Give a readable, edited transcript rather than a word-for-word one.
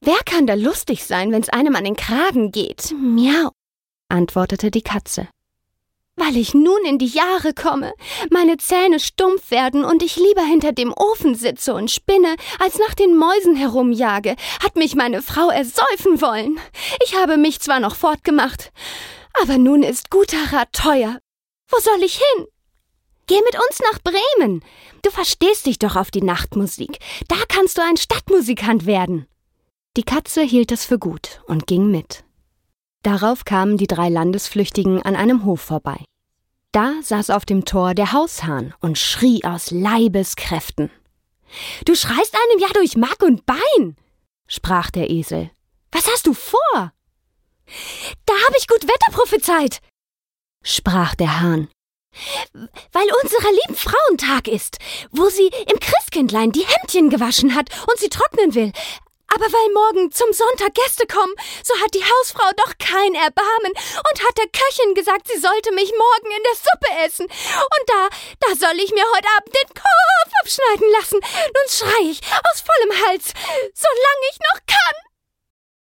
»Wer kann da lustig sein, wenn's einem an den Kragen geht?« »Miau«, antwortete die Katze. »Weil ich nun in die Jahre komme, meine Zähne stumpf werden und ich lieber hinter dem Ofen sitze und spinne, als nach den Mäusen herumjage, hat mich meine Frau ersäufen wollen. Ich habe mich zwar noch fortgemacht, aber nun ist guter Rat teuer. Wo soll ich hin?« »Geh mit uns nach Bremen. Du verstehst dich doch auf die Nachtmusik. Da kannst du ein Stadtmusikant werden.« Die Katze hielt es für gut und ging mit. Darauf kamen die 3 Landesflüchtigen an einem Hof vorbei. Da saß auf dem Tor der Haushahn und schrie aus Leibeskräften. »Du schreist einem ja durch Mark und Bein«, sprach der Esel. »Was hast du vor?« »Da habe ich gut Wetter prophezeit«, sprach der Hahn. »Weil unserer lieben Frauentag ist, wo sie im Christkindlein die Hemdchen gewaschen hat und sie trocknen will. Aber weil morgen zum Sonntag Gäste kommen, so hat die Hausfrau doch kein Erbarmen und hat der Köchin gesagt, sie sollte mich morgen in der Suppe essen. Und da soll ich mir heute Abend den Kopf abschneiden lassen. Nun schrei ich aus vollem Hals, solange ich noch kann.«